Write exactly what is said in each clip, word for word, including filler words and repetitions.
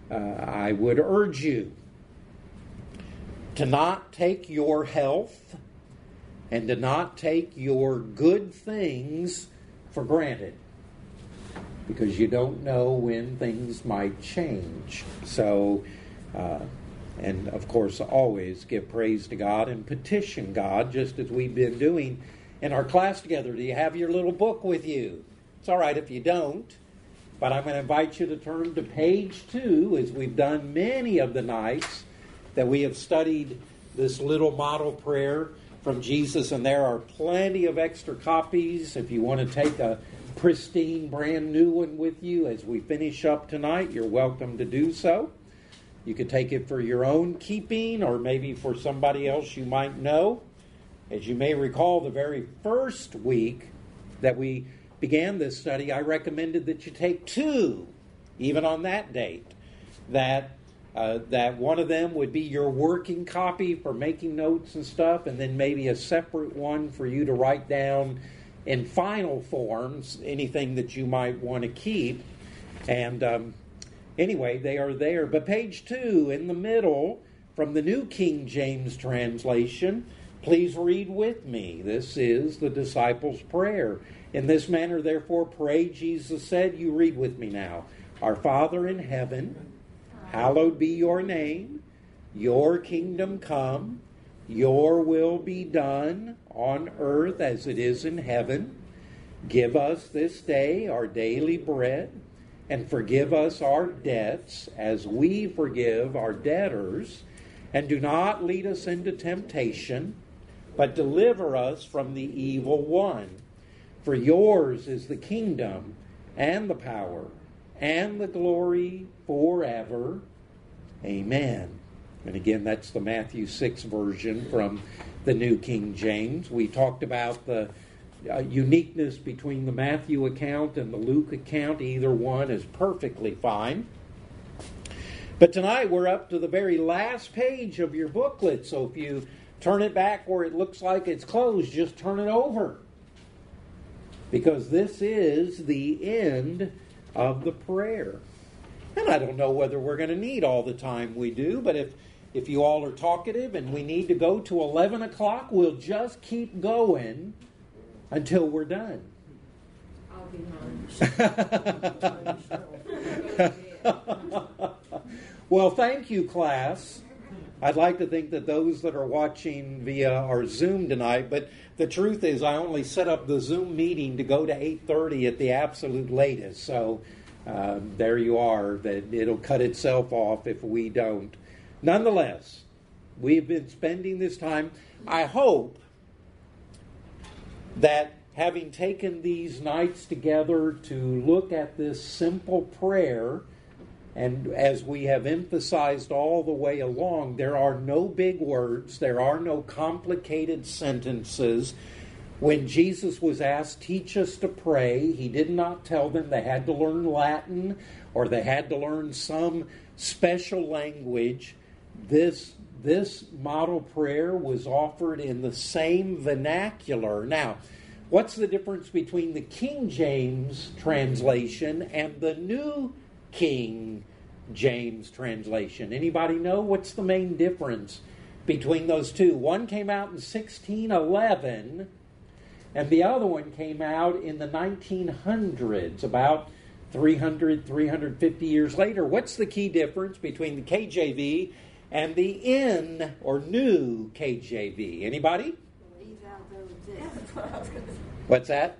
uh, I would urge you to not take your health and to not take your good things for granted, because you don't know when things might change. So, uh, and of course, always give praise to God and petition God, just as we've been doing in our class together. Do you have your little book with you? It's all right if you don't, but I'm going to invite you to turn to page two, as we've done many of the nights that we have studied this little model prayer from Jesus, and there are plenty of extra copies if you want to take a pristine, brand new one with you as we finish up tonight. You're welcome to do so. You could take it for your own keeping, or maybe for somebody else you might know. As you may recall, the very first week that we began this study, I recommended that you take two, even on that date. That uh, that one of them would be your working copy for making notes and stuff, and then maybe a separate one for you to write down in final forms anything that you might want to keep. And um, anyway, they are there. But page two, in the middle, from the New King James translation, please read with me. This is the disciples' prayer. In this manner, therefore, pray, Jesus said. You read with me now. Our Father in heaven, hallowed be your name. Your kingdom come. Your will be done on earth as it is in heaven. Give us this day our daily bread, and forgive us our debts as we forgive our debtors. And do not lead us into temptation, but deliver us from the evil one. For yours is the kingdom and the power and the glory forever. Amen. And again, that's the Matthew six version from the New King James. We talked about the uh, uniqueness between the Matthew account and the Luke account. Either one is perfectly fine. But tonight we're up to the very last page of your booklet. So if you turn it back where it looks like it's closed, just turn it over. Because this is the end of the prayer. And I don't know whether we're going to need all the time we do, but if If you all are talkative and we need to go to eleven o'clock, we'll just keep going until we're done. I'll be Well, thank you, class. I'd like to think that those that are watching via our Zoom tonight, but the truth is I only set up the Zoom meeting to go to eight thirty at the absolute latest. So um, there you are, that it'll cut itself off if we don't. Nonetheless, we've been spending this time. I hope that having taken these nights together to look at this simple prayer, and as we have emphasized all the way along, there are no big words, there are no complicated sentences. When Jesus was asked, teach us to pray, he did not tell them they had to learn Latin or they had to learn some special language. This this model prayer was offered in the same vernacular. Now, what's the difference between the King James translation and the New King James translation? Anybody know what's the main difference between those two? One came out in sixteen eleven, and the other one came out in the nineteen hundreds, about three hundred, three hundred fifty years later. What's the key difference between the K J V and the N or New K J V? Anybody? What's that?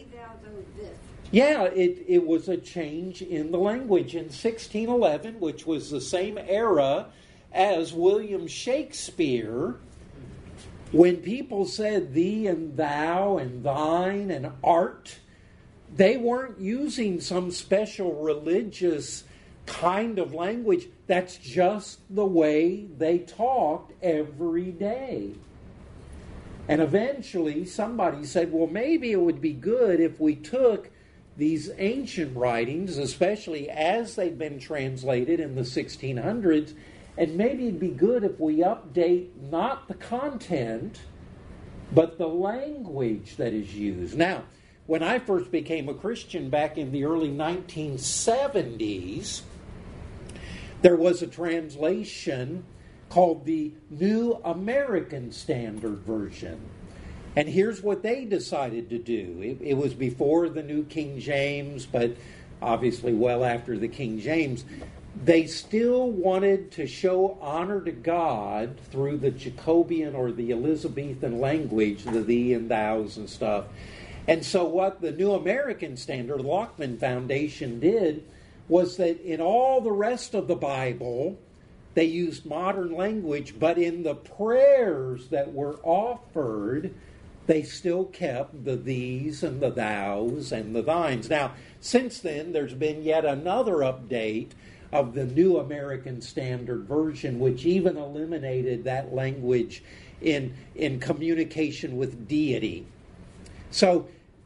Yeah, it, it was a change in the language in sixteen eleven, which was the same era as William Shakespeare. When people said thee and thou and thine and art, they weren't using some special religious kind of language. That's just the way they talked every day. And eventually somebody said, well, maybe it would be good if we took these ancient writings, especially as they've been translated in the sixteen hundreds, and maybe it'd be good if we update not the content, but the language that is used. Now, when I first became a Christian back in the early nineteen seventies, There was a translation called the New American Standard Version. And here's what they decided to do. It, it was before the New King James, but obviously well after the King James. They still wanted to show honor to God through the Jacobean or the Elizabethan language, the thee and thous and stuff. And so what the New American Standard, Lockman Foundation, did was that in all the rest of the Bible, they used modern language, but in the prayers that were offered, they still kept the these and the thous and the thines. Now, since then, there's been yet another update of the New American Standard Version, which even eliminated that language in, in communication with deity. So,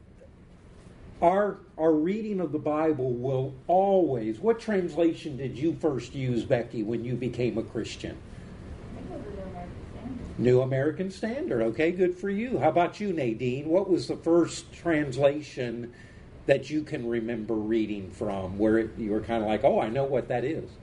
our, our reading of the Bible will always... What translation did you first use, Becky, when you became a Christian? I think it was the New American Standard. New American Standard. Okay, good for you. How about you, Nadine? What was the first translation that you can remember reading from where it, you were kind of like, oh, I know what that is?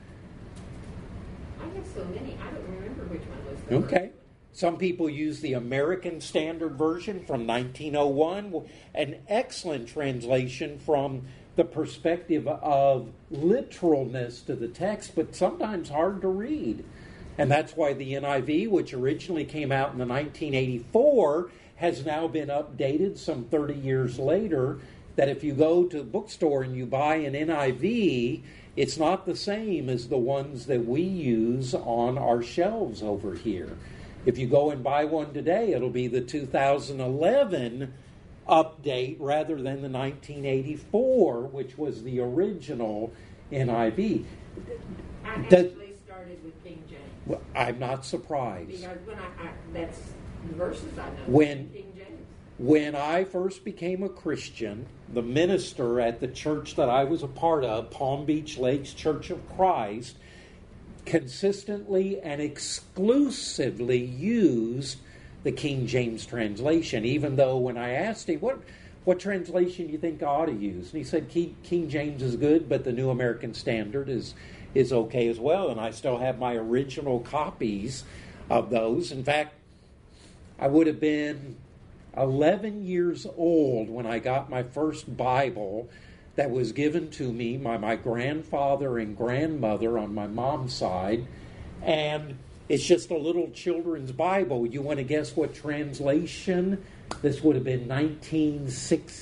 I have so many, I don't remember which one was the Okay. first. Some people use the American Standard Version from nineteen oh one, an excellent translation from the perspective of literalness to the text, but sometimes hard to read. And that's why the N I V, which originally came out in the nineteen eighty-four, has now been updated some thirty years later, that if you go to the bookstore and you buy an N I V, it's not the same as the ones that we use on our shelves over here. If you go and buy one today, it'll be the two thousand eleven update rather than the nineteen eighty-four, which was the original N I V. I actually Does, started with King James. well, I'm not surprised. Because when I, I that's the verses I know. When- King James. When I first became a Christian, the minister at the church that I was a part of, Palm Beach Lakes Church of Christ, consistently and exclusively used the King James translation, even though when I asked him, what what translation do you think I ought to use? And he said, King James is good, but the New American Standard is, is okay as well. And I still have my original copies of those. In fact, I would have been eleven years old when I got my first Bible that was given to me by my grandfather and grandmother on my mom's side. And it's just a little children's Bible. You want to guess what translation? This would have been nineteen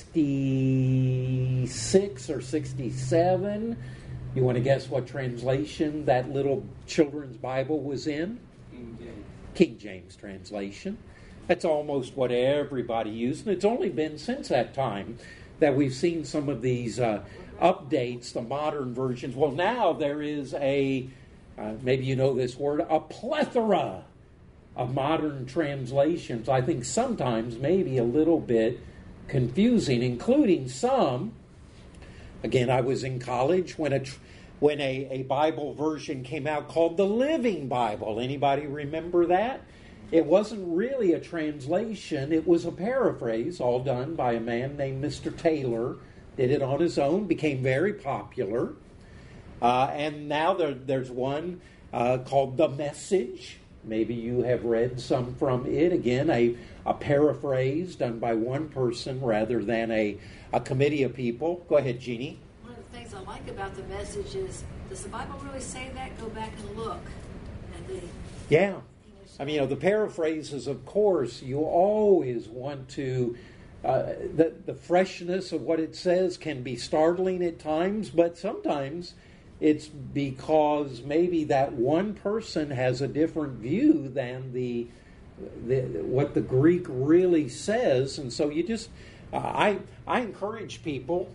sixty-six or sixty-seven. You want to guess what translation that little children's Bible was in? King James. King James translation. That's almost what everybody used. And it's only been since that time that we've seen some of these uh, updates, the modern versions. Well, now there is a, uh, maybe you know this word, a plethora of modern translations. I think sometimes maybe a little bit confusing, including some. Again, I was in college when a when a, a Bible version came out called the Living Bible. Anybody remember that? It wasn't really a translation. It was a paraphrase, all done by a man named Mister Taylor. Did it on his own, became very popular. Uh, and now there, there's one uh, called The Message. Maybe you have read some from it. Again, a, a paraphrase done by one person rather than a, a committee of people. Go ahead, Jeannie. One of the things I like about The Message is, does the Bible really say that? Go back and look at the... Yeah. I mean, you know, the paraphrases, of course, you always want to, uh, the, the freshness of what it says can be startling at times, but sometimes it's because maybe that one person has a different view than the, the what the Greek really says, and so you just, uh, I, I encourage people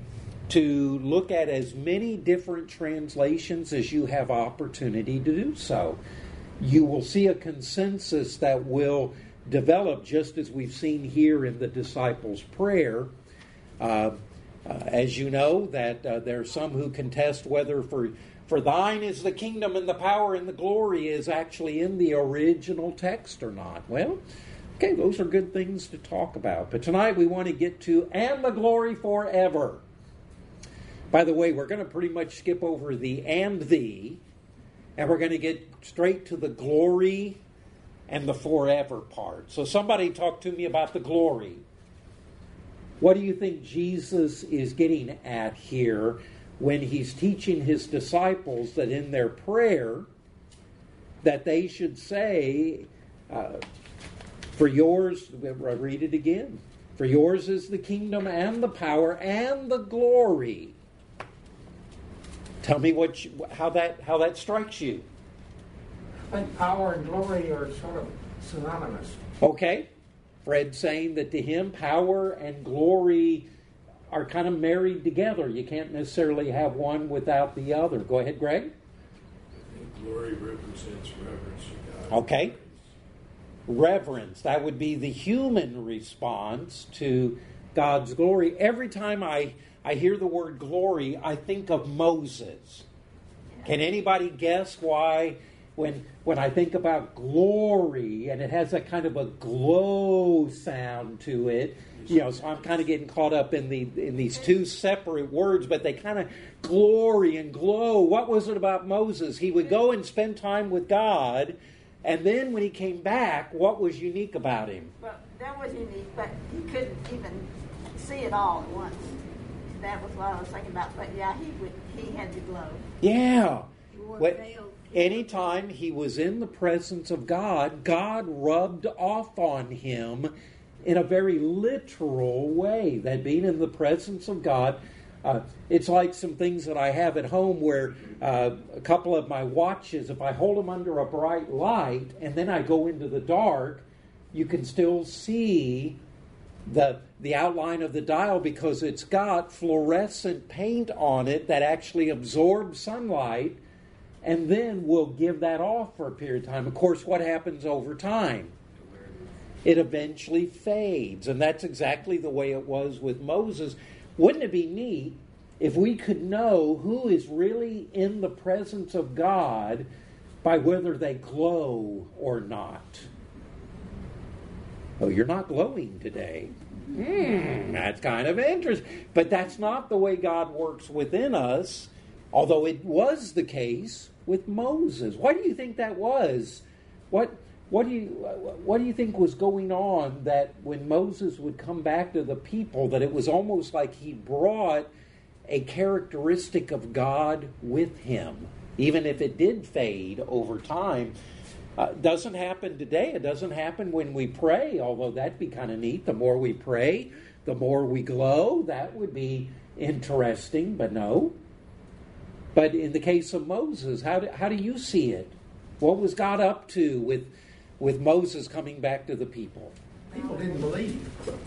to look at as many different translations as you have opportunity to do so. You will see a consensus that will develop, just as we've seen here in the disciples' prayer. Uh, uh, as you know, that uh, there are some who contest whether for, for thine is the kingdom and the power and the glory is actually in the original text or not. Well, okay, those are good things to talk about. But tonight we want to get to and the glory forever. By the way, we're going to pretty much skip over the and the and we're going to get straight to the glory and the forever part. So somebody talk to me about the glory. What do you think Jesus is getting at here when he's teaching his disciples that in their prayer that they should say, uh, for yours, I'll read it again, for yours is the kingdom and the power and the glory. Tell me what you, how that how that strikes you. I think power and glory are sort of synonymous. Okay. Fred's saying that to him, power and glory are kind of married together. You can't necessarily have one without the other. Go ahead, Greg. I think glory represents reverence to God. Okay. Reverence. That would be the human response to God's glory. Every time I, I hear the word glory, I think of Moses. Can anybody guess why when when I think about glory and it has that kind of a glow sound to it, you know, so I'm kind of getting caught up in the in these two separate words, but they kind of glory and glow. What was it about Moses? He would go and spend time with God, and then when he came back, what was unique about him? Well, that was unique, but he couldn't even see it all at once. That was what I was thinking about. But yeah, he would. He had to glow. Yeah. He wore a What- veil. Anytime he was in the presence of God, God rubbed off on him in a very literal way. That being in the presence of God, uh, it's like some things that I have at home where uh, a couple of my watches, if I hold them under a bright light and then I go into the dark, you can still see the the outline of the dial because it's got fluorescent paint on it that actually absorbs sunlight and then will give that off for a period of time. Of course, what happens over time? It eventually fades, and that's exactly the way it was with Moses. Wouldn't it be neat if we could know who is really in the presence of God by whether they glow or not? Oh, you're not glowing today. Hmm, that's kind of interesting. But that's not the way God works within us, although it was the case with Moses. Why do you think that was? What what do you what do you think was going on that when Moses would come back to the people, that it was almost like he brought a characteristic of God with him, even if it did fade over time? Uh, doesn't happen today. It doesn't happen when we pray, although that'd be kind of neat. The more we pray, the more we glow. That would be interesting, but no. But in the case of Moses, how do, how do you see it? What was God up to with with Moses coming back to the people? People didn't believe.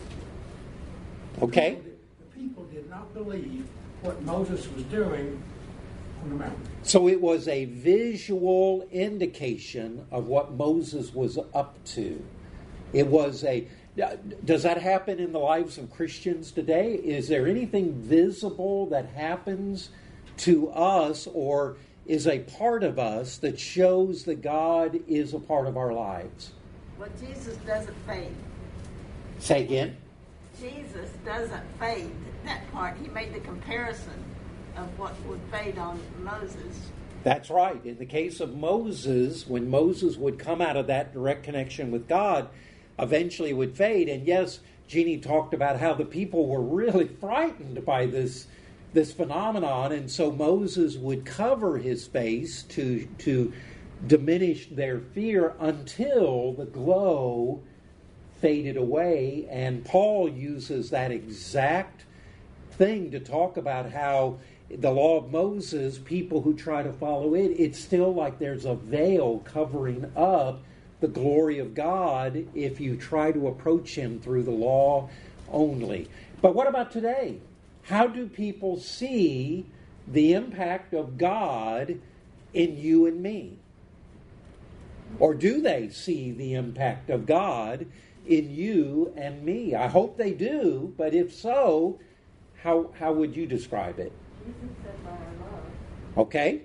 Okay. People did, the people did not believe what Moses was doing on the mountain. So it was a visual indication of what Moses was up to. It was a... Does that happen in the lives of Christians today? Is there anything visible that happens to us or is a part of us that shows that God is a part of our lives? Well, Jesus doesn't fade. Say again. Jesus doesn't fade. That part, he made the comparison of what would fade on Moses. That's right. In the case of Moses, when Moses would come out of that direct connection with God, eventually would fade. And yes, Jeannie talked about how the people were really frightened by this this phenomenon, and so Moses would cover his face to to diminish their fear until the glow faded away. And Paul uses that exact thing to talk about how the law of Moses, people who try to follow it, it's still like there's a veil covering up the glory of God if you try to approach him through the law only. But what about today? How do people see the impact of God in you and me? Or do they see the impact of God in you and me? I hope they do, but if so, how how would you describe it? Jesus said by our love. Okay?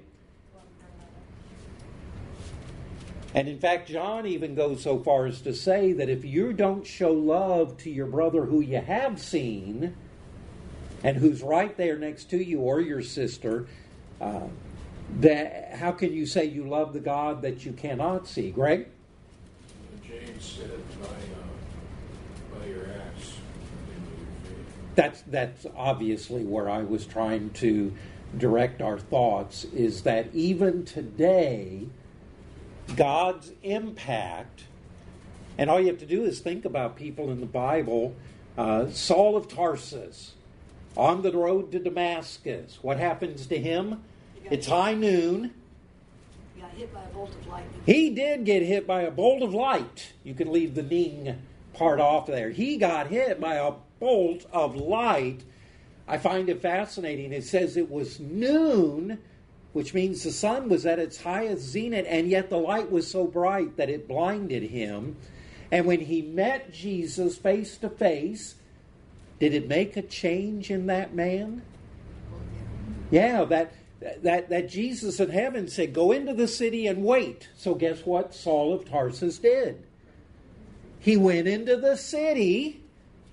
And in fact, John even goes so far as to say that if you don't show love to your brother who you have seen, and who's right there next to you, or your sister, uh, that, how can you say you love the God that you cannot see? Greg? James said, by, uh, by your acts, they know your faith. That's, that's obviously where I was trying to direct our thoughts, is that even today, God's impact, and all you have to do is think about people in the Bible. uh, Saul of Tarsus, on the road to Damascus. What happens to him? It's high noon. He got hit by a bolt of lightning. He did get hit by a bolt of light. You can leave the ning part off there. He got hit by a bolt of light. I find it fascinating. It says it was noon, which means the sun was at its highest zenith, and yet the light was so bright that it blinded him. And when he met Jesus face to face, did it make a change in that man? Yeah, that that that Jesus in heaven said, go into the city and wait. So guess what Saul of Tarsus did? He went into the city,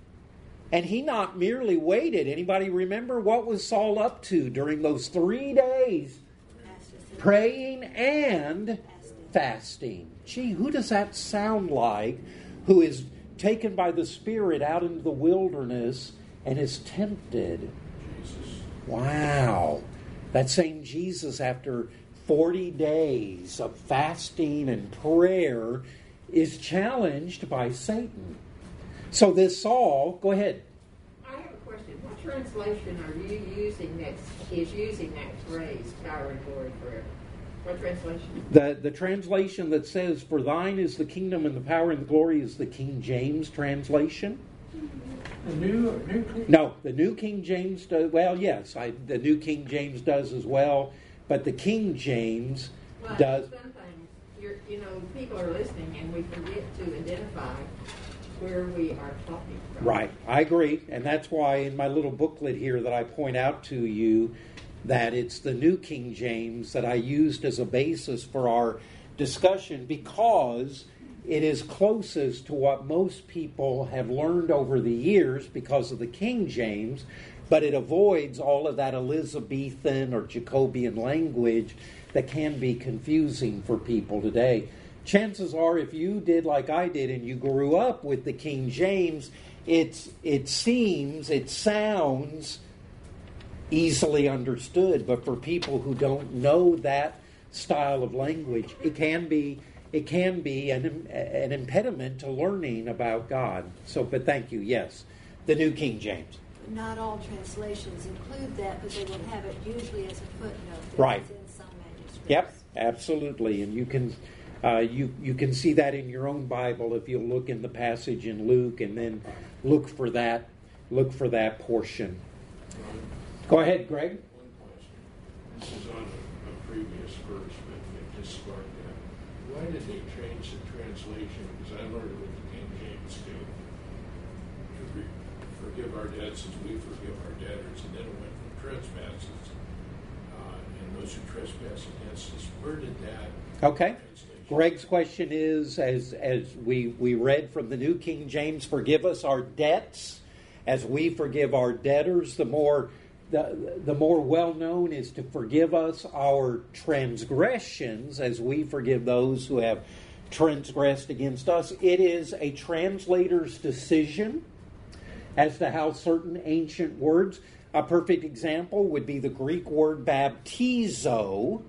and he not merely waited. Anybody remember what was Saul up to during those three days? Praying and fasting. Gee, who does that sound like, who is taken by the Spirit out into the wilderness and is tempted? Jesus. Wow. That same Jesus, after forty days of fasting and prayer, is challenged by Satan. So this Saul, go ahead. I have a question. What translation are you using that is using that phrase, power and glory forever? What translation? The, the translation that says, for thine is the kingdom and the power and the glory, is the King James translation. The new, new King- No, the New King James does, well, yes, I, the New King James does as well, but the King James Well, does. sometimes, you're, you know, people are listening and we forget to identify where we are talking from. Right, I agree, and that's why in my little booklet here that I point out to you that it's the New King James that I used as a basis for our discussion, because it is closest to what most people have learned over the years because of the King James, but it avoids all of that Elizabethan or Jacobean language that can be confusing for people today. Chances are, if you did like I did and you grew up with the King James, it's, it seems, it sounds easily understood, but for people who don't know that style of language, it can be it can be an, an impediment to learning about God. So, but thank you. Yes, the New King James. Not all translations include that, but they will have it usually as a footnote. that Right. is in some manuscripts. Yep, absolutely, and you can uh, you you can see that in your own Bible if you look in the passage in Luke and then look for that look for that portion. Go ahead, Greg. One question. This is on a, a previous verse, but it just sparked that. Why did they change the translation? Because I learned what the King James do. To re- forgive our debts as we forgive our debtors, and then it went from trespasses, uh, and those who trespass against us. Where did that Okay. translation? Greg's question is, as as we, we read from the New King James, forgive us our debts as we forgive our debtors. The more the, the more well-known is to forgive us our transgressions as we forgive those who have transgressed against us. It is a translator's decision as to how certain ancient words, a perfect example would be the Greek word baptizo,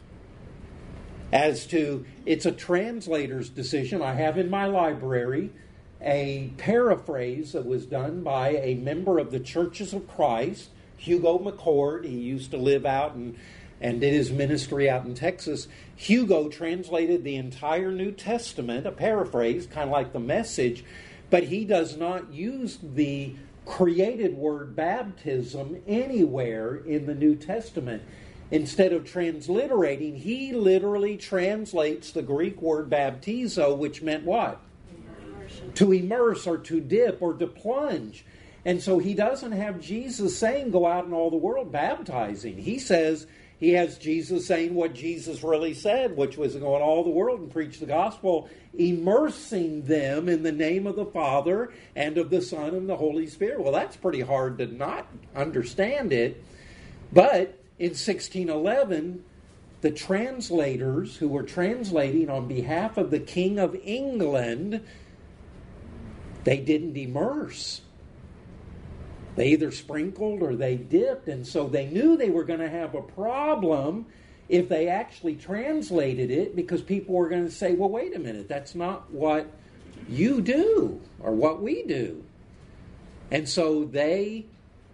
as to, it's a translator's decision. I have in my library a paraphrase that was done by a member of the Churches of Christ, Hugo McCord. He used to live out and, and did his ministry out in Texas. Hugo translated the entire New Testament, a paraphrase, kind of like the Message, but he does not use the created word baptism anywhere in the New Testament. Instead of transliterating, he literally translates the Greek word baptizo, which meant what? Immersion. To immerse or to dip or to plunge. And so he doesn't have Jesus saying, go out in all the world baptizing. He says, he has Jesus saying what Jesus really said, which was to go in all the world and preach the gospel, immersing them in the name of the Father and of the Son and the Holy Spirit. Well, that's pretty hard to not understand it. But in sixteen eleven, the translators who were translating on behalf of the King of England, they didn't immerse. They either sprinkled or they dipped, and so they knew they were going to have a problem if they actually translated it, because people were going to say, well, wait a minute, that's not what you do or what we do. And so they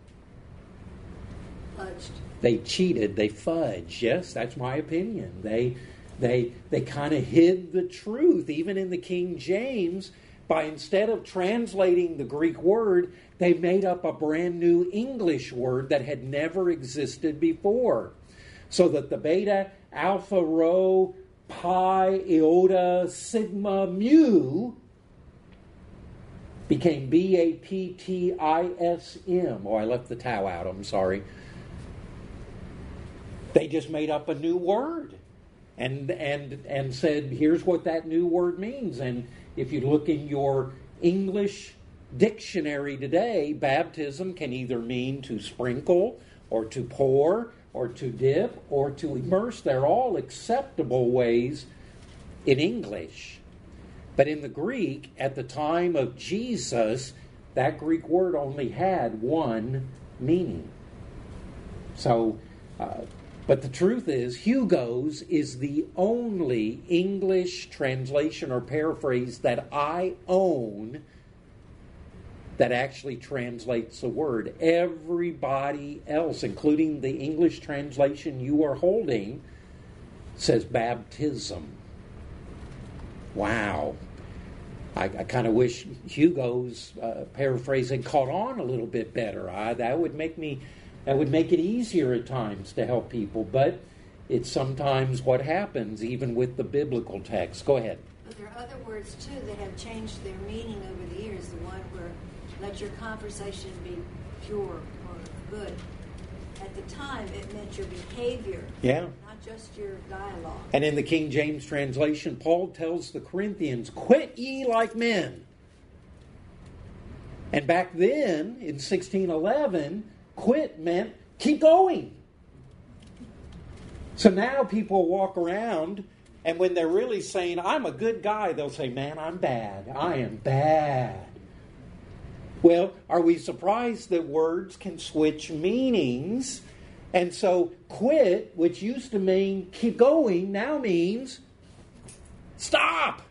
Fudged. They cheated, they fudged. Yes, that's my opinion. They they they kind of hid the truth, even in the King James, by instead of translating the Greek word, they made up a brand new English word that had never existed before. So that the beta, alpha, rho, pi, iota, sigma, mu became B A P T I S M. Oh, I left the tau out, I'm sorry. They just made up a new word and and and said, here's what that new word means. And if you look in your English dictionary today, baptism can either mean to sprinkle or to pour or to dip or to immerse. They're all acceptable ways in English. But in the Greek, at the time of Jesus, that Greek word only had one meaning. So, uh, but the truth is, Hugo's is the only English translation or paraphrase that I own that actually translates the word. Everybody else, including the English translation you are holding, says baptism. Wow. I, I kind of wish Hugo's uh, paraphrase had caught on a little bit better. I, that would make me, that would make it easier at times to help people. But it's sometimes what happens, even with the biblical text. Go ahead. But there are other words, too, that have changed their meaning over the years. The one where let your conversation be pure or good. At the time, it meant your behavior, Yeah. not just your dialogue. And in the King James translation, Paul tells the Corinthians, quit ye like men. And back then, in sixteen eleven, quit meant keep going. So now people walk around, and when they're really saying, I'm a good guy, they'll say, man, I'm bad. I am bad. Well, are we surprised that words can switch meanings? And so quit, which used to mean keep going, now means stop.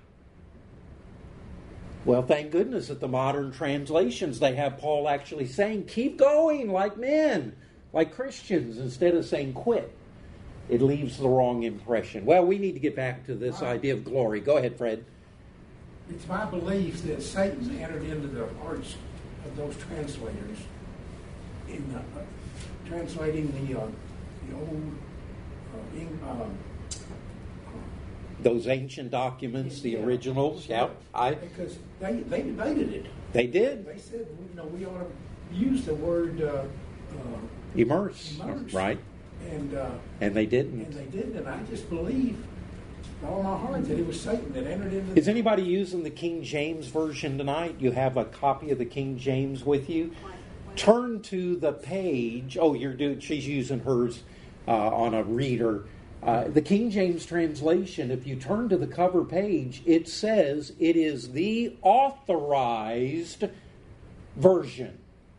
Well, thank goodness that the modern translations, they have Paul actually saying keep going like men, like Christians, instead of saying quit. It leaves the wrong impression. Well, we need to get back to this idea of glory. Go ahead, Fred. It's my belief that Satan's entered into the hearts of those translators in uh, translating the uh, the old uh, in, uh, Those ancient documents, the Yeah. originals, yeah, I because they they debated it. they did They said, you know, we ought to use the word uh, uh, immerse, immerse. right? and uh, And they and didn't. they didn't. And I just believe with all my heart that it was Satan that entered into. Is anybody using the King James version tonight? You have a copy of the King James with you. Turn to the page. Oh, you're doing. She's using hers uh, on a reader. Uh, the King James translation, if you turn to the cover page, it says it is the authorized version.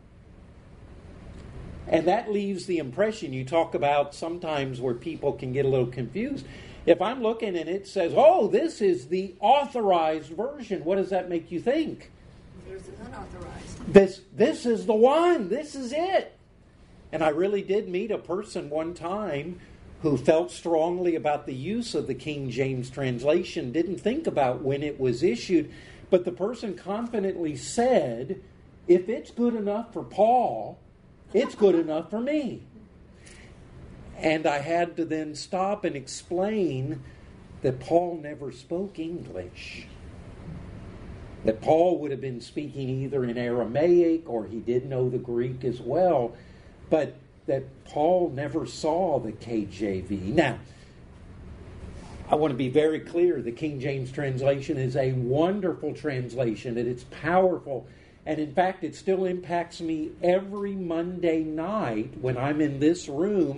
And that leaves the impression, you talk about sometimes where people can get a little confused. If I'm looking and it says, oh, this is the authorized version, what does that make you think? There's an unauthorized. This, this is the one. This is it. And I really did meet a person one time who felt strongly about the use of the King James translation, didn't think about when it was issued, but the person confidently said, if it's good enough for Paul, it's good enough for me. And I had to then stop and explain that Paul never spoke English. That Paul would have been speaking either in Aramaic or he did know the Greek as well, but that Paul never saw the K J V. Now, I want to be very clear. The King James translation is a wonderful translation, and it's powerful. And in fact, it still impacts me every Monday night when I'm in this room.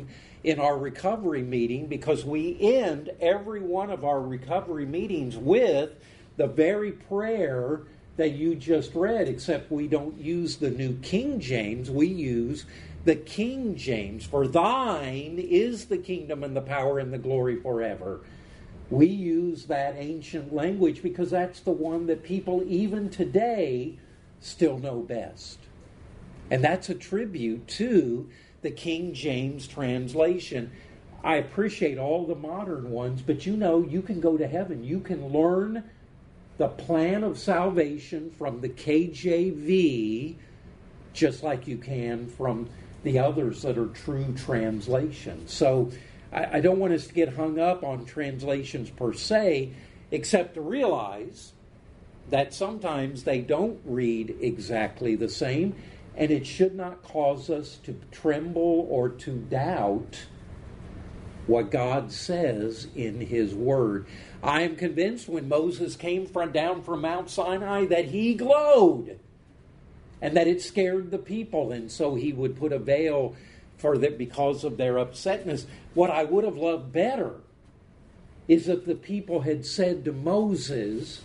in our recovery meeting, because we end every one of our recovery meetings with the very prayer that you just read, except we don't use the New King James. We use the King James. For thine is the kingdom and the power and the glory forever. We use that ancient language because that's the one that people even today still know best. And that's a tribute to the King James translation. I appreciate all the modern ones, but you know, you can go to heaven. You can learn the plan of salvation from the K J V just like you can from the others that are true translations. So I, I don't want us to get hung up on translations per se, except to realize that sometimes they don't read exactly the same, and it should not cause us to tremble or to doubt what God says in His Word. I am convinced when Moses came from down from Mount Sinai that he glowed and that it scared the people, and so he would put a veil for that because of their upsetness. What I would have loved better is if the people had said to Moses,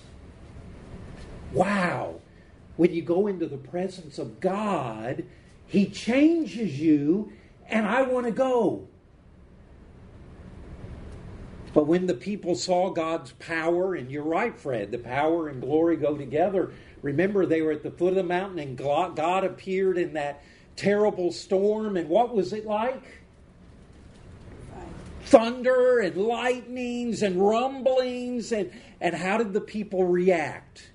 wow, when you go into the presence of God, He changes you, and I want to go. But when the people saw God's power, and you're right, Fred, the power and glory go together. Remember, they were at the foot of the mountain, and God appeared in that terrible storm, and what was it like? Thunder and lightnings and rumblings, and, and how did the people react?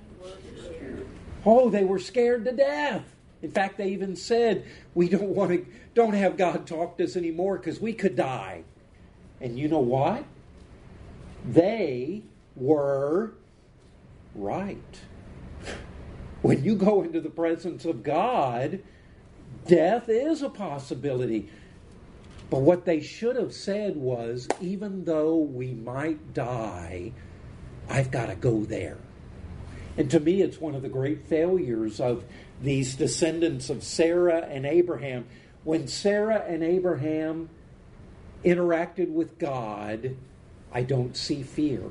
Oh, they were scared to death. In fact, they even said, we don't want to, don't have God talk to us anymore because we could die. And you know what? They were right. When you go into the presence of God, death is a possibility. But what they should have said was, even though we might die, I've got to go there. And to me, it's one of the great failures of these descendants of Sarah and Abraham. When Sarah and Abraham interacted with God, I don't see fear.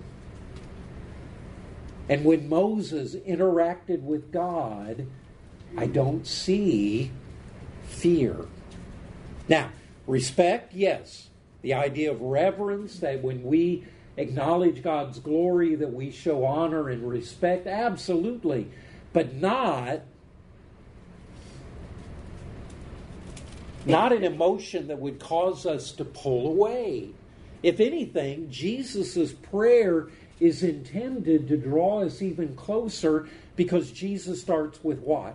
And when Moses interacted with God, I don't see fear. Now, respect, yes. The idea of reverence, that when we acknowledge God's glory, that we show honor and respect, absolutely. But not Not an emotion that would cause us to pull away. If anything, Jesus' prayer is intended to draw us even closer, because Jesus starts with what?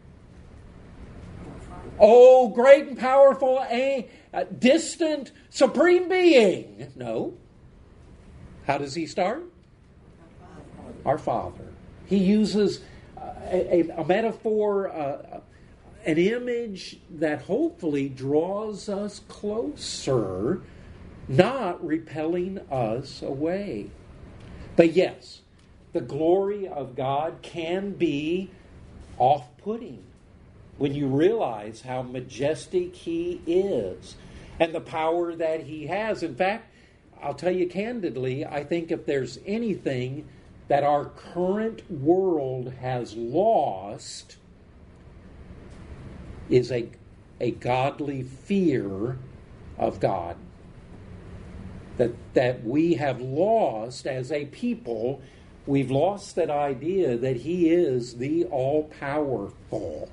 Oh, great and powerful, a, a distant, supreme being. No. How does he start? Our Father. He uses a, a, a metaphor, uh, an image that hopefully draws us closer, not repelling us away. But yes, the glory of God can be off-putting when you realize how majestic He is and the power that He has. In fact, I'll tell you candidly, I think if there's anything that our current world has lost, is a, a godly fear of God. That, that we have lost as a people, we've lost that idea that He is the all-powerful.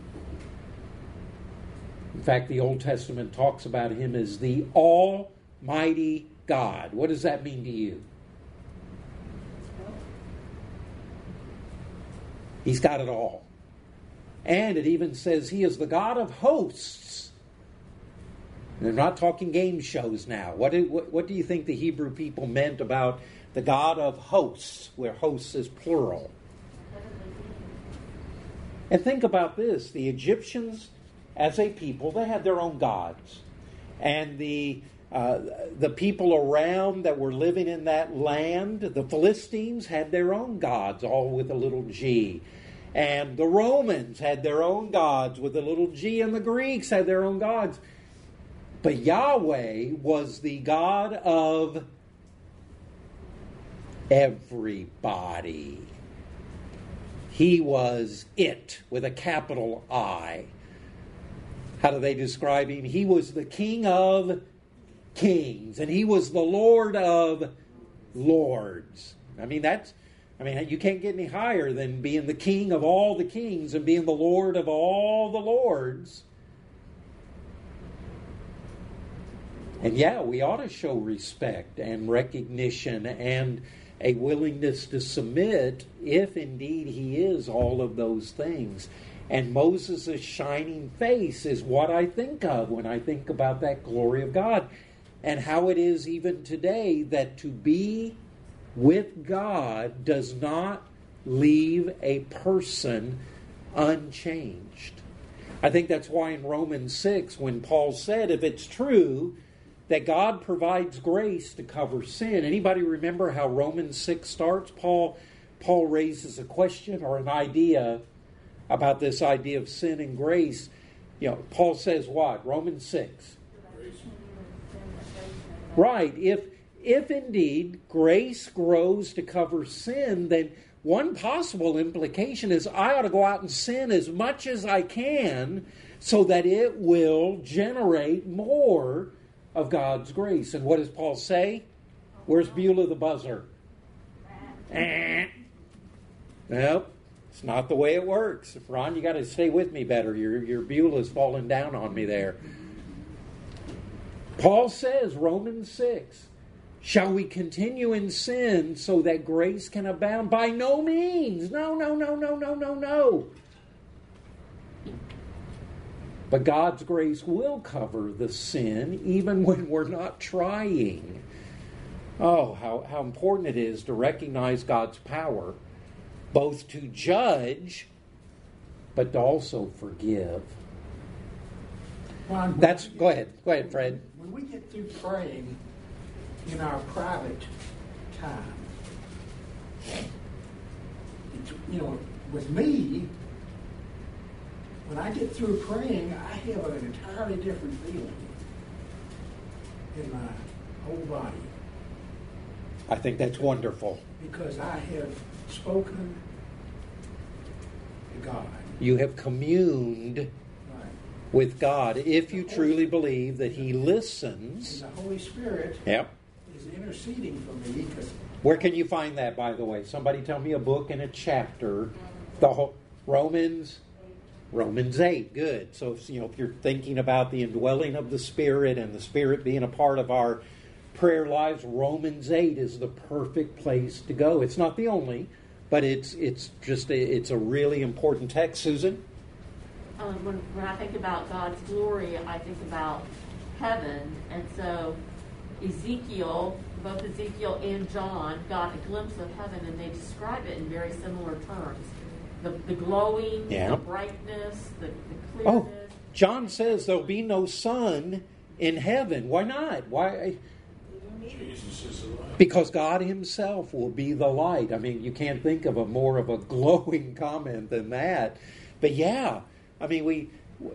In fact, the Old Testament talks about Him as the Almighty God. What does that mean to you? He's got it all. And it even says He is the God of hosts. And they're not talking game shows now. What do, what, what do you think the Hebrew people meant about the God of hosts, where hosts is plural? And think about this. The Egyptians, as a people, they had their own gods. And the uh, the people around that were living in that land, the Philistines, had their own gods, all with a little g. And the Romans had their own gods with a little g, and the Greeks had their own gods. But Yahweh was the God of everybody. He was it with a capital I. How do they describe him? He was the King of kings, and he was the Lord of lords. I mean, that's, I mean, you can't get any higher than being the King of all the kings and being the Lord of all the lords. And yeah, we ought to show respect and recognition and a willingness to submit if indeed he is all of those things. And Moses' shining face is what I think of when I think about that glory of God. And how it is even today that to be with God does not leave a person unchanged. I think that's why in Romans six, when Paul said, if it's true that God provides grace to cover sin. Anybody remember how Romans six starts? Paul, Paul raises a question or an idea about this idea of sin and grace. You know, Paul says what? Romans six. Right. If, if indeed grace grows to cover sin, then one possible implication is I ought to go out and sin as much as I can so that it will generate more of God's grace. And what does Paul say? Where's Beulah the buzzer? Eh. Nope. It's not the way it works. Ron, you got to stay with me better. Your, your Beulah's falling down on me there. Paul says, Romans six, shall we continue in sin so that grace can abound? By no means. No, no, no, no, no, no, no. But God's grace will cover the sin even when we're not trying. Oh, how, how important it is to recognize God's power, both to judge, but to also forgive. Ron, That's go ahead. Go ahead, Fred. When we get through praying in our private time, it's, you know, with me, when I get through praying, I have an entirely different feeling in my whole body. I think that's wonderful. Because I have spoken to God. You have communed Right. with God if you truly believe that He listens. And the Holy Spirit Yep. is interceding for me. Because Where can you find that, by the way? Somebody tell me a book and a chapter. The whole, Romans, Romans eight. Good. So you know, if you're thinking about the indwelling of the Spirit and the Spirit being a part of our prayer lives, Romans eight is the perfect place to go. It's not the only, but it's it's just a, it's a really important text. Susan? Um, when, when I think about God's glory, I think about heaven. And so Ezekiel, both Ezekiel and John, got a glimpse of heaven, and they describe it in very similar terms. The, the glowing, Yeah. the brightness, the, the Oh, clearness. John says there'll be no sun in heaven. Why not? Why? Jesus is alive. Because God Himself will be the light. I mean, you can't think of a more of a glowing comment than that. But yeah, I mean, we,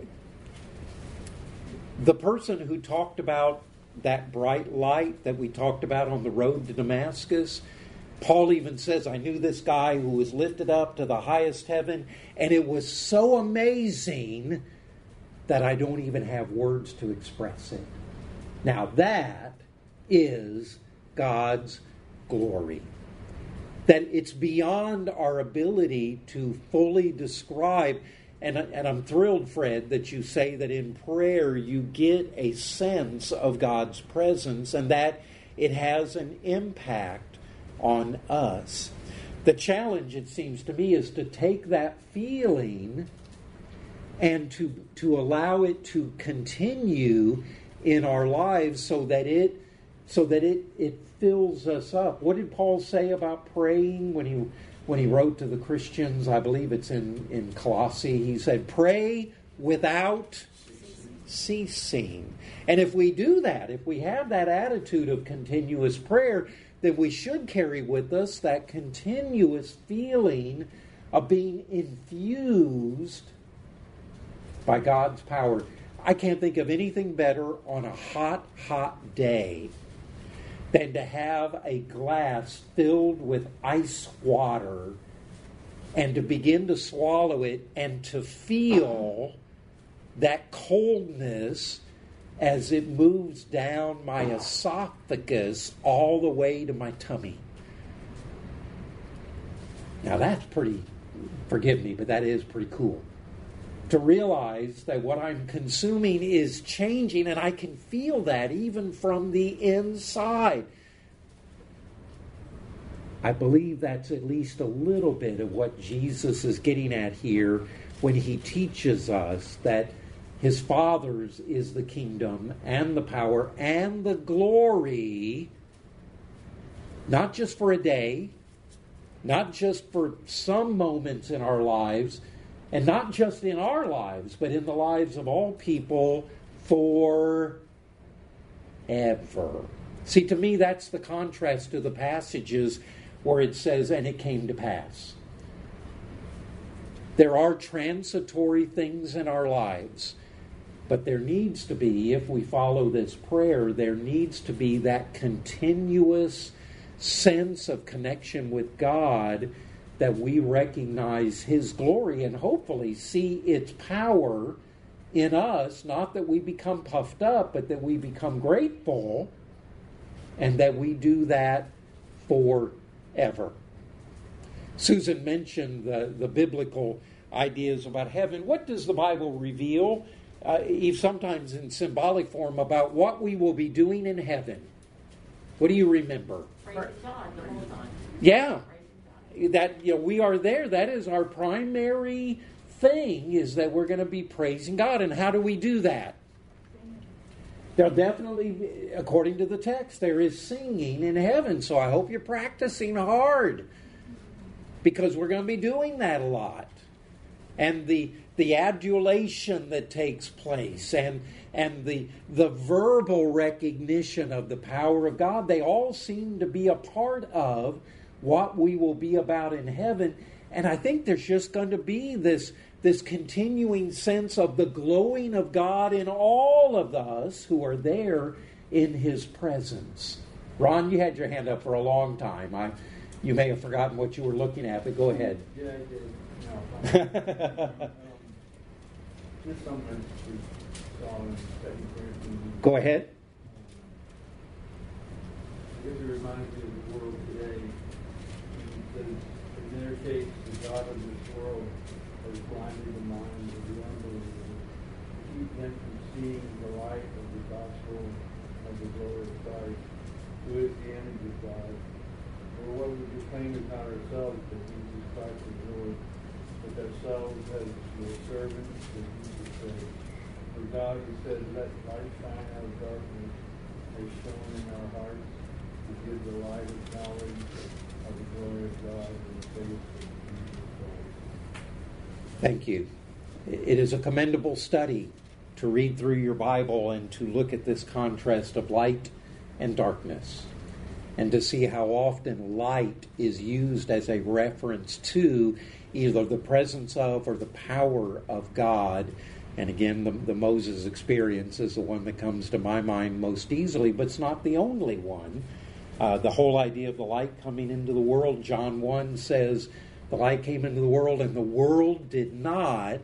the person who talked about that bright light that we talked about on the road to Damascus, Paul even says, I knew this guy who was lifted up to the highest heaven, and it was so amazing that I don't even have words to express it. Now that is God's glory. That it's beyond our ability to fully describe. And, and I'm thrilled, Fred, that you say that in prayer you get a sense of God's presence and that it has an impact on us. The challenge, it seems to me, is to take that feeling and to, to allow it to continue in our lives so that it so that it, it fills us up. What did Paul say about praying when he when he wrote to the Christians? I believe it's in, in Colossae. He said, pray without ceasing. And if we do that, if we have that attitude of continuous prayer, then we should carry with us that continuous feeling of being infused by God's power. I can't think of anything better on a hot, hot day than to have a glass filled with ice water and to begin to swallow it and to feel that coldness as it moves down my esophagus all the way to my tummy. Now that's pretty, forgive me, but that is pretty cool. To realize that what I'm consuming is changing, and I can feel that even from the inside. I believe that's at least a little bit of what Jesus is getting at here when he teaches us that his Father's is the kingdom and the power and the glory, not just for a day, not just for some moments in our lives, and not just in our lives, but in the lives of all people forever. See, to me, that's the contrast to the passages where it says, and it came to pass. There are transitory things in our lives, but there needs to be, if we follow this prayer, there needs to be that continuous sense of connection with God, that we recognize his glory and hopefully see its power in us, not that we become puffed up, but that we become grateful, and that we do that forever. Susan mentioned the, the biblical ideas about heaven. What does the Bible reveal, uh, Eve, sometimes in symbolic form, about what we will be doing in heaven? What do you remember? Praise God the whole time. Yeah. That, you know, we are there. That is our primary thing, is that we're going to be praising God. And how do we do that? There definitely, according to the text, there is singing in heaven. So I hope you're practicing hard, because we're going to be doing that a lot. And the the adulation that takes place, and and the the verbal recognition of the power of God, they all seem to be a part of what we will be about in heaven. And I think there's just going to be this, this continuing sense of the glowing of God in all of us who are there in his presence. Ron, you had your hand up for a long time. I, you may have forgotten what you were looking at, but go ahead. Yeah, I did. No, um, just something we saw in Second Corinthians. Go ahead. It reminds me of the world today. That in their case, the God of this world has blinded the minds of the unbelievers, to keep them from seeing the light of the gospel of the glory of Christ, who is the image of God. For what we proclaim is not ourselves, but Jesus Christ is Lord, but ourselves as your servants, as Jesus said. For God, who said, "Let light shine out of darkness," has shone in our hearts to give the light of knowledge of the glory of God in the face of Jesus Christ. Thank you. It is a commendable study to read through your Bible and to look at this contrast of light and darkness, and to see how often light is used as a reference to either the presence of or the power of God. And again, the, the Moses experience is the one that comes to my mind most easily, but it's not the only one. Uh, the whole idea of the light coming into the world, John one says, the light came into the world and the world did not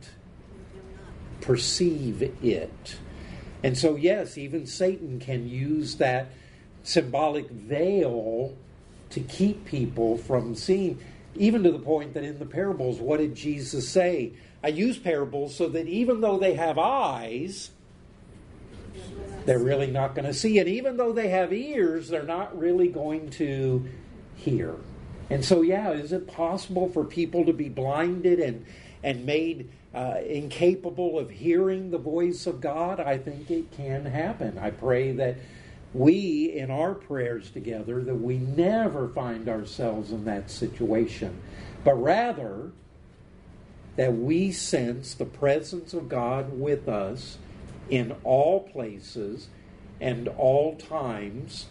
perceive it. And so, yes, even Satan can use that symbolic veil to keep people from seeing, even to the point that in the parables, what did Jesus say? I use parables so that even though they have eyes, they're really not going to see it. Even though they have ears, they're not really going to hear. And so, yeah, is it possible for people to be blinded and, and made uh, incapable of hearing the voice of God? I think it can happen. I pray that we, in our prayers together, that we never find ourselves in that situation, but rather that we sense the presence of God with us in all places and all times.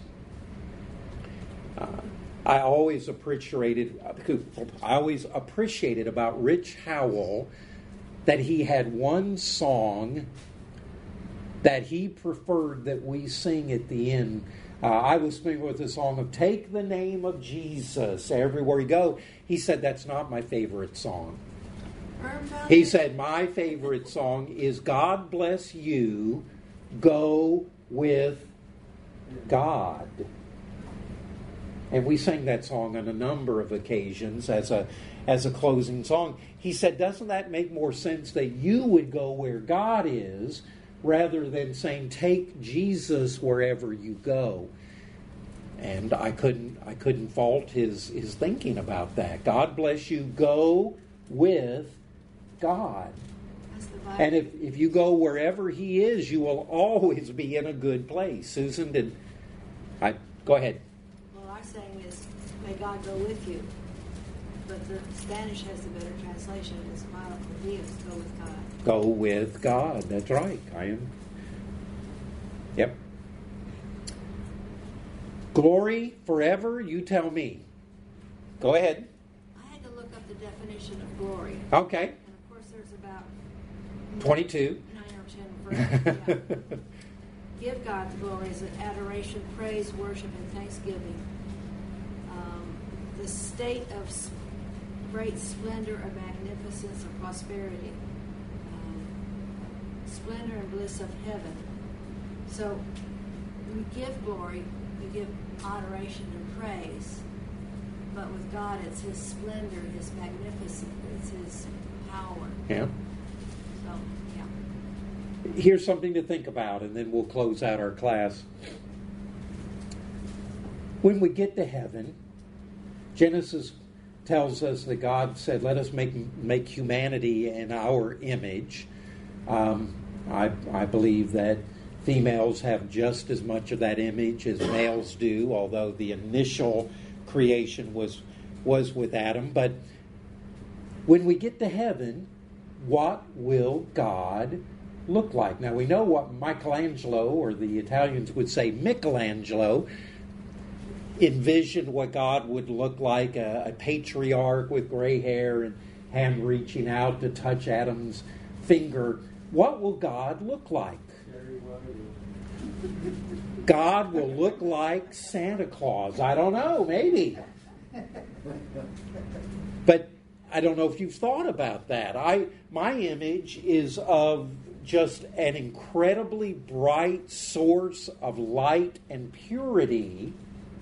Uh, I always appreciated, I always appreciated about Rich Howell that he had one song that He preferred that we sing at the end. Uh, I was familiar with the song of "Take the Name of Jesus Everywhere You Go." He said that's not my favorite song. He said my favorite song is "God Bless You, Go with God." And we sang that song on a number of occasions as a as a closing song. He said, doesn't that make more sense that you would go where God is rather than saying, take Jesus wherever you go? And I couldn't I couldn't fault his, his thinking about that. God bless you, go with God. And if, if you go wherever He is, you will always be in a good place. Susan, did I go ahead? Well, our saying is, may God go with you. But the Spanish has a better translation. It's Vaya con Dios, go with God. Go with God. That's right. I am. Yep. Glory forever, you tell me. Go ahead. I had to look up the definition of glory. Okay. And of course there's about twenty-two. Nine or ten verses. Yeah. Give God the glory as an adoration, praise, worship, and thanksgiving. Um, the state of s- great splendor or magnificence or prosperity. Um, splendor and bliss of heaven. So we give glory, we give adoration and praise, but with God it's His splendor, His magnificence, it's His power. Yeah. So, yeah. Here's something to think about, and then we'll close out our class. When we get to heaven, Genesis tells us that God said, let us make make humanity in our image. Um, I, I believe that females have just as much of that image as males do, although the initial creation was was with Adam. But when we get to heaven, what will God look like? Now we know what Michelangelo, or the Italians would say Michelangelo, envisioned what God would look like, a, a patriarch with gray hair and hand reaching out to touch Adam's finger. What will God look like? God will look like Santa Claus. I don't know, maybe. But I don't know if you've thought about that. I my image is of just an incredibly bright source of light and purity.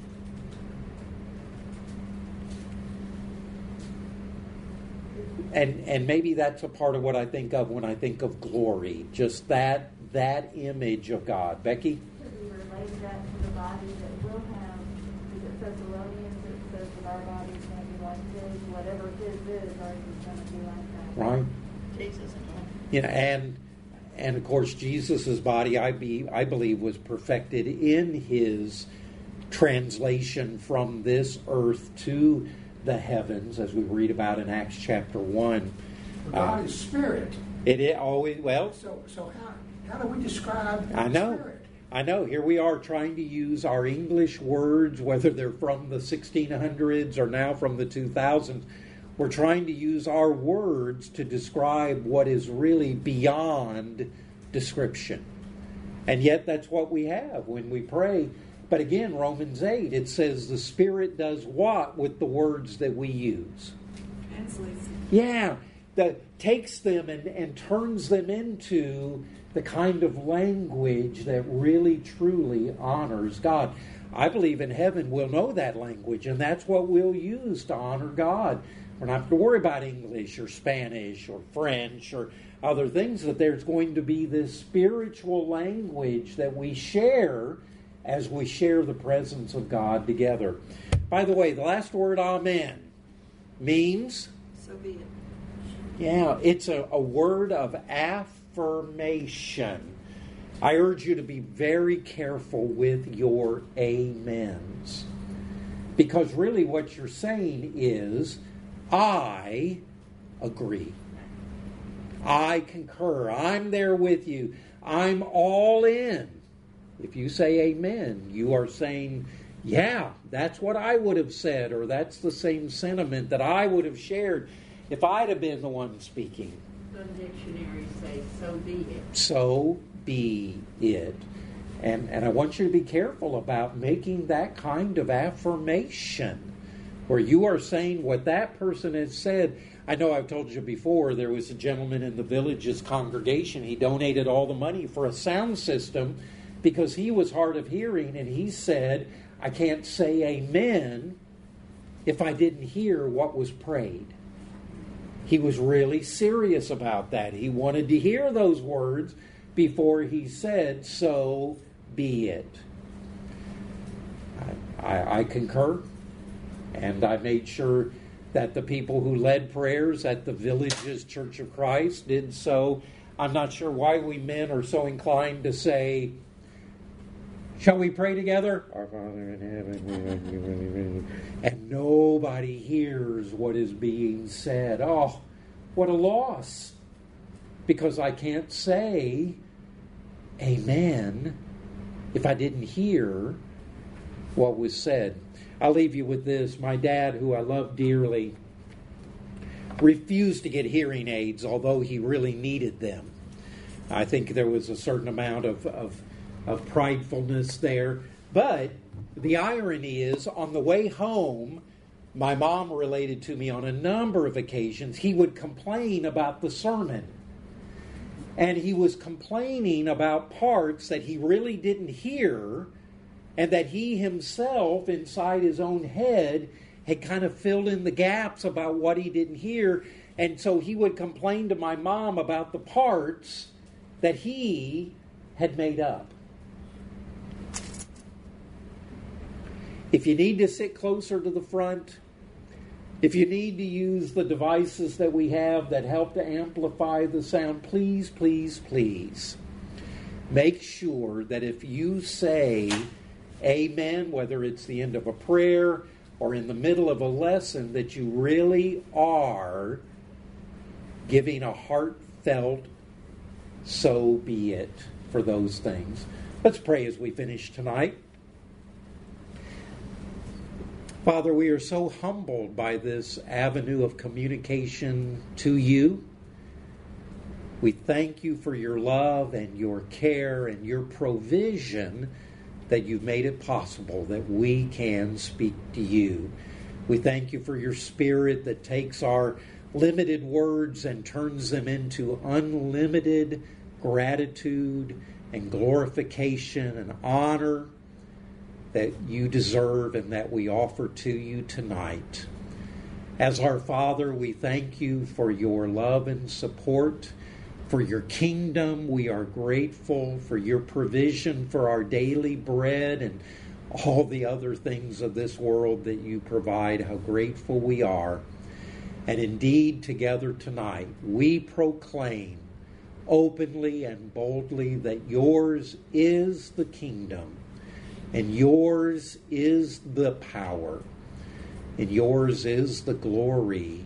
And and maybe that's a part of what I think of when I think of glory. Just that that image of God. Becky? Should we relate that to the body that we'll have? Is it Thessalonians that says that our body's going to be like His? Whatever His is, ours is going to be like that. Right. Jesus. You know, and and of course Jesus' body, I be I believe, was perfected in His translation from this earth to the heavens, as we read about in Acts chapter one. For God Uh, is spirit. It is always well. So, so how, how do we describe I know. spirit? I know. Here we are trying to use our English words, whether they're from the sixteen hundreds or now from the two thousands. We're trying to use our words to describe what is really beyond description. And yet that's what we have when we pray. But again, Romans eight, it says the Spirit does what with the words that we use? Translates. Yeah, that takes them and, and turns them into the kind of language that really, truly honors God. I believe in heaven we'll know that language, and that's what we'll use to honor God. We're not have to worry about English or Spanish or French or other things, that there's going to be this spiritual language that we share as we share the presence of God together. By the way, the last word, amen, means? So be it. Yeah, it's a, a word of affirmation. I urge you to be very careful with your amens. Because really what you're saying is, I agree. I concur. I'm there with you. I'm all in. If you say amen, you are saying, yeah, that's what I would have said, or that's the same sentiment that I would have shared if I'd have been the one speaking. Some dictionaries say, so be it. So be it. And, and I want you to be careful about making that kind of affirmation where you are saying what that person has said. I know I've told you before, there was a gentleman in the village's congregation. He donated all the money for a sound system because he was hard of hearing, and he said, I can't say amen if I didn't hear what was prayed. He was really serious about that. He wanted to hear those words before he said, so be it. I, I, I concur, and I made sure that the people who led prayers at the Villages Church of Christ did so. I'm not sure why we men are so inclined to say, shall we pray together? Our Father in heaven, and nobody hears what is being said. Oh, what a loss. Because I can't say amen if I didn't hear what was said. I'll leave you with this. My dad, who I love dearly, refused to get hearing aids, although he really needed them. I think there was a certain amount of, of, of pridefulness there. But the irony is, on the way home, my mom related to me on a number of occasions, he would complain about the sermon. And he was complaining about parts that he really didn't hear, and that he himself, inside his own head, had kind of filled in the gaps about what he didn't hear. And so he would complain to my mom about the parts that he had made up. If you need to sit closer to the front, if you need to use the devices that we have that help to amplify the sound, please, please, please, make sure that if you say amen, whether it's the end of a prayer or in the middle of a lesson, that you really are giving a heartfelt so be it for those things. Let's pray as we finish tonight. Father, we are so humbled by this avenue of communication to you. We thank you for your love and your care and your provision that you've made it possible that we can speak to you. We thank you for your Spirit that takes our limited words and turns them into unlimited gratitude and glorification and honor that you deserve and that we offer to you tonight. As our Father, we thank you for your love and support. For your kingdom, we are grateful for your provision for our daily bread and all the other things of this world that you provide. How grateful we are. And indeed, together tonight, we proclaim openly and boldly that yours is the kingdom, and yours is the power, and yours is the glory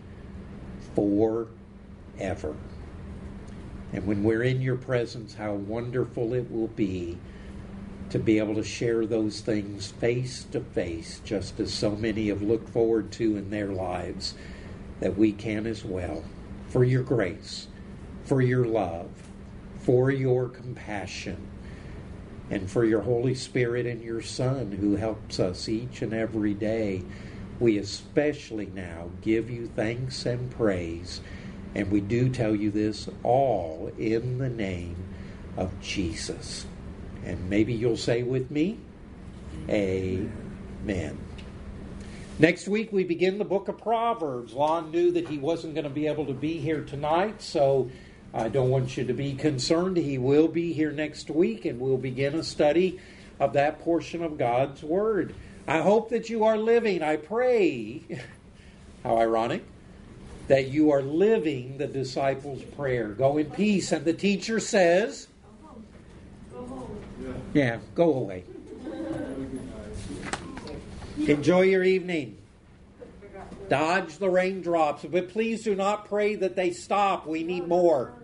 forever. And when we're in your presence, how wonderful it will be to be able to share those things face to face, just as so many have looked forward to in their lives, that we can as well. For your grace, for your love, for your compassion, and for your Holy Spirit and your Son who helps us each and every day, we especially now give you thanks and praise. And we do tell you this all in the name of Jesus. And maybe you'll say with me, amen. Next week we begin the book of Proverbs. Lon knew that he wasn't going to be able to be here tonight, so I don't want you to be concerned. He will be here next week, and we'll begin a study of that portion of God's Word. I hope that you are living, I pray, how ironic, that you are living the disciples' prayer. Go in peace. And the teacher says, Go home. yeah, go away. Enjoy your evening. Dodge the raindrops. But please do not pray that they stop. We need more.